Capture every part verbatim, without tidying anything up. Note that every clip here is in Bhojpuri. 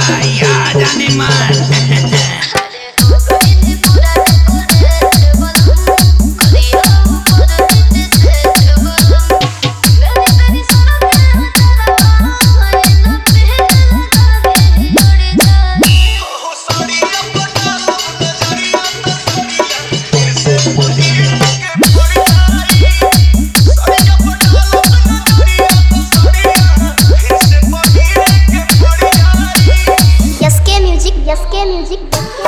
या जाने मन यसके म्यूजिक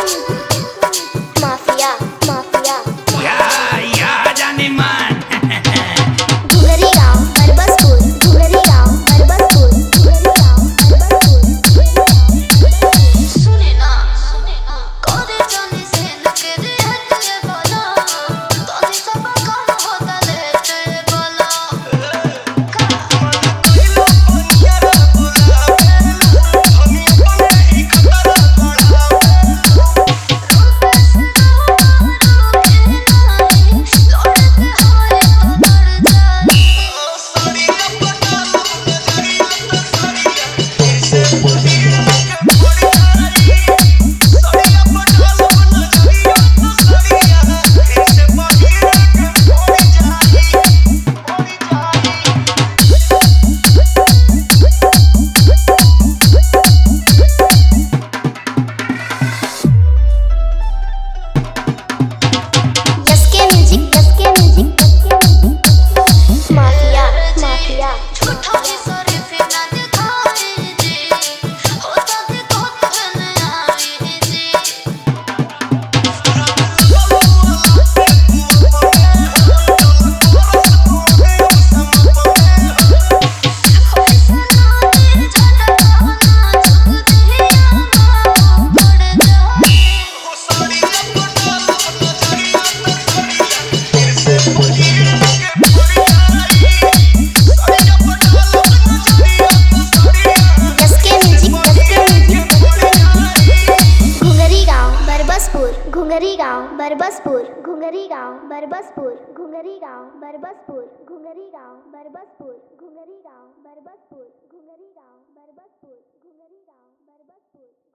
माफिया माफिया या या जाने मन घुंगरी गांव बरबसपुर घुंगरी गांव बरबसपुर घुंगरी गांव बरबसपुर सुने ना सुने ना कोरे जाने से नके रे हटले बोला तोनी सब काम होता लेते बोला कोइलो बनियारा बोला हमी अपने ही खतरा घुंगरी गांव बरबसपुर घुंगरी गांव बरबसपुर घुंगरी गांव बरबसपुर घुंगरी गांव बरबसपुर घुंगरी गांव बरबसपुर घुंगरी गांव बरबसपुर घुंगरी गांव बरबसपुर